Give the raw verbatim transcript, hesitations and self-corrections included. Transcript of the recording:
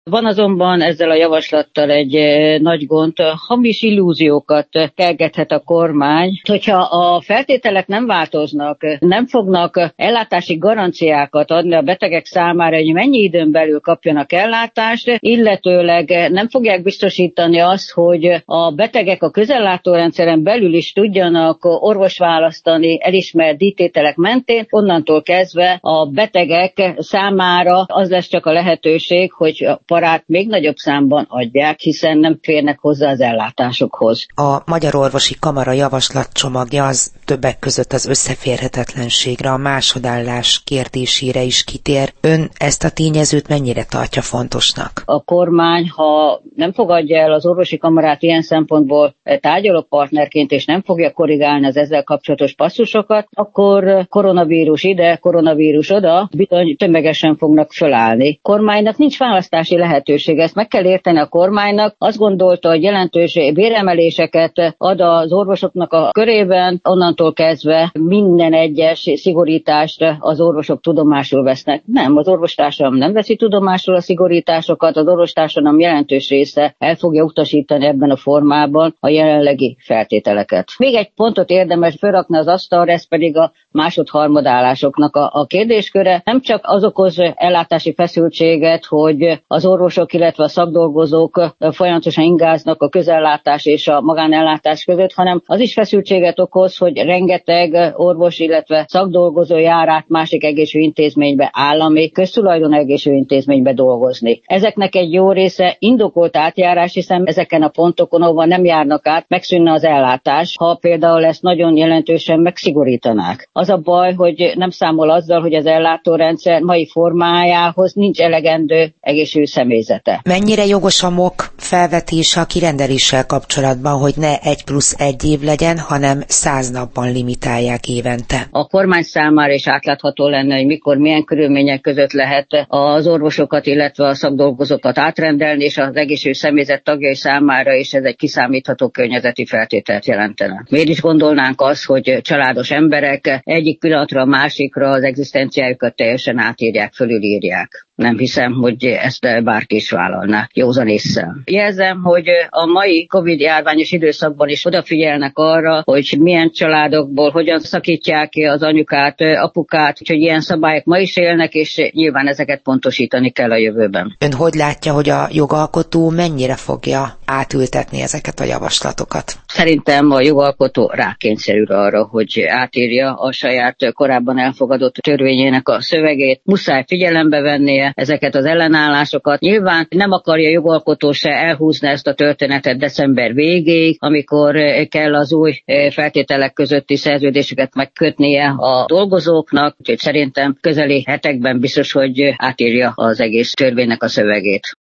Van azonban ezzel a javaslattal egy nagy gond, hamis illúziókat kelgethet a kormány, hogyha a feltételek nem változnak, nem fognak ellátási garanciákat adni a betegek számára, hogy mennyi időn belül kapjanak ellátást, illetőleg nem fogják biztosítani azt, hogy a betegek a közellátórendszeren belül is tudjanak orvos választani elismert díjtételek mentén, onnantól kezdve a betegek számára az lesz csak a lehetőség, hogy parát még nagyobb számban adják, hiszen nem férnek hozzá az ellátásokhoz. A Magyar Orvosi Kamara javaslatcsomagja az többek között az összeférhetetlenségre, a másodállás kérdésére is kitér. Ön ezt a tényezőt mennyire tartja fontosnak? A kormány, ha nem fogadja el az orvosi kamarát ilyen szempontból tárgyalópartnerként, és nem fogja korrigálni az ezzel kapcsolatos passzusokat, akkor koronavírus ide, koronavírus oda, bizony tömegesen fognak fölállni. Kormánynak nincs választási lehetőség, ezt meg kell érteni a kormánynak. Azt gondolta, hogy jelentős béremeléseket ad az orvosoknak a körében, onnantól kezdve minden egyes szigorítást az orvosok tudomásul vesznek. Nem, az orvostársadalom nem veszi tudomásul a szigorításokat, az orvostársadalom jelentős része el fogja utasítani ebben a formában a jelenlegi feltételeket. Még egy pontot érdemes felrakni az asztalra, ez pedig a másod-harmadállásoknak a, a kérdésköre. Nem csak az okoz ellátási feszültséget, hogy az orvosok, illetve a szakdolgozók folyamatosan ingáznak a közellátás és a magánellátás között, hanem az is feszültséget okoz, hogy rengeteg orvos, illetve szakdolgozó jár át másik egészségügyi intézménybe, állami, köztulajdon egészségügyi intézménybe dolgozni. Ezeknek egy jó része indokolt átjárás, hiszen ezeken a pontokon, ahol nem járnak át, megszűnne az ellátás, ha például ezt nagyon jelentősen megszigorítanák. Az a baj, hogy nem számol azzal, hogy az ellátórendszer mai formájához nincs elegendő egészségügyi személyzete. Mennyire jogos a MOK felvetése a kirendeléssel kapcsolatban, hogy ne egy plusz egy év legyen, hanem száz napban limitálják évente? A kormány számára is átlátható lenne, hogy mikor, milyen körülmények között lehet az orvosokat, illetve a szakdolgozókat átrendelni, és az egészségügyi személyzet tagjai számára is ez egy kiszámítható környezeti feltételt jelentene. Miért is gondolnánk azt, hogy családos emberek egyik pillanatra a másikra az egzisztenciájukat teljesen átírják, fölülírják? Nem hiszem, hogy ezt bárki is vállalná józan ésszel. Jelzem, hogy a mai Covid-járványos időszakban is odafigyelnek arra, hogy milyen családokból hogyan szakítják ki az anyukát, apukát, úgyhogy ilyen szabályok ma is élnek, és nyilván ezeket pontosítani kell a jövőben. Ön hogy látja, hogy a jogalkotó mennyire fogja átültetni ezeket a javaslatokat? Szerintem a jogalkotó rákényszerül arra, hogy átírja a saját korábban elfogadott törvényének a szövegét. Muszáj figyelembe vennie ezeket az ellenállásokat. Nyilván nem akarja a jogalkotó se elhúzni ezt a történetet december végéig, amikor kell az új feltételek közötti szerződéseket megkötnie a dolgozóknak, úgyhogy szerintem közeli hetekben biztos, hogy átírja az egész törvénynek a szövegét.